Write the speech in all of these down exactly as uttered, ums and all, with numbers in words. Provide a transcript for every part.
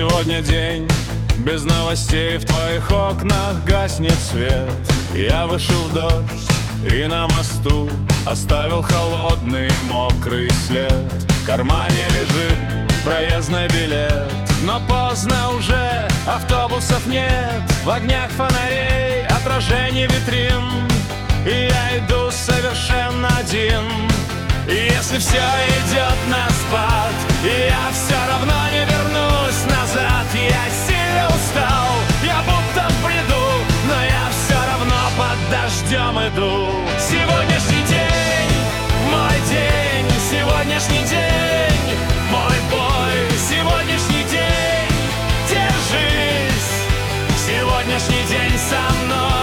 Сегодня день без новостей, в твоих окнах гаснет свет. Я вышел в дождь и на мосту оставил холодный мокрый след. В кармане лежит проездной билет, но поздно уже, автобусов нет. В огнях фонарей отражение витрин, и я иду совершенно один. И если все идет на спад, и я все равно не вернусь назад. Я сильно устал, я будто в бреду, но я все равно под дождем иду. Сегодняшний день, мой день, сегодняшний день, мой бой. Сегодняшний день, держись, сегодняшний день со мной.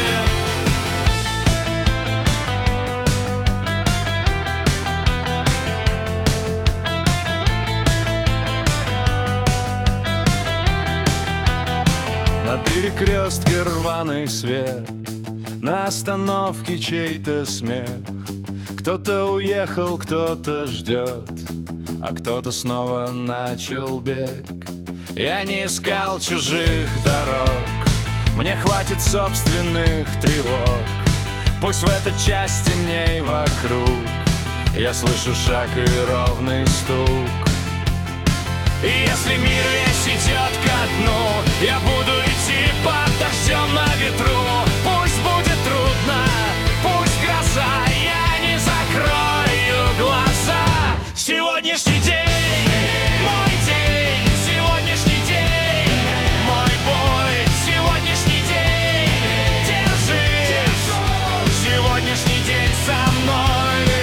На перекрестке рваный свет, на остановке чей-то смех. Кто-то уехал, кто-то ждет, а кто-то снова начал бег. Я не искал чужих дорог, мне хватит собственных тревог. Пусть в этой час темней вокруг, я слышу шаг и ровный стук. И если мир весь идет ко дну, я буду идти под дождем на ветру. Пусть будет трудно, пусть гроза, я не закрою глаза. Сегодняшний день, мой день, сегодняшний день, мой бой. Сегодняшний день, держись, сегодняшний день со мной.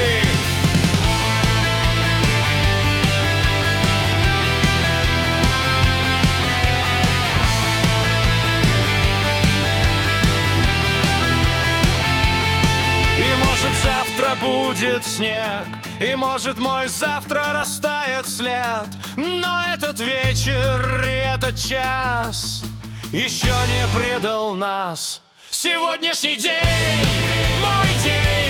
Завтра будет снег, и может мой завтра растает след. Но этот вечер и этот час еще не предал нас. Сегодняшний день, мой день.